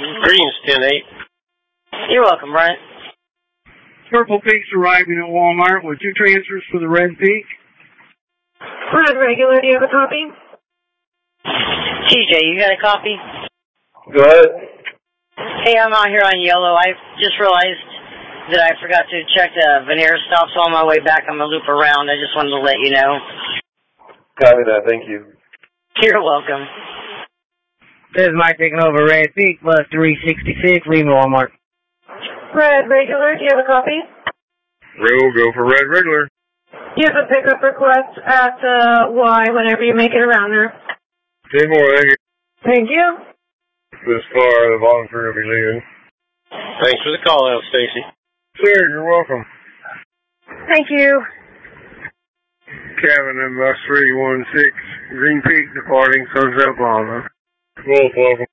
Green's 10-8. You're welcome, Brian. Purple Peak's arriving at Walmart with 2 transfers for the Red Peak. Red regular, do you have a copy? TJ, you got a copy? Go ahead. Hey, I'm out here on yellow. I just realized that I forgot to check the veneer stop, so on my way back I'm going to loop around. I just wanted to let you know. Copy that, thank you. You're welcome. This is Mike taking over Red Peak, plus 366, leaving Walmart. Red regular, do you have a copy? We'll go for red regular. You have a pickup request at Y whenever you make it around there. 10 more, thank you. Thank you. This car, the volunteer will be leaving. Thanks for the call out, Stacy. Sir, you're welcome. Thank you. Kevin in bus 316, Green Peak departing Sunset Plaza. Welcome.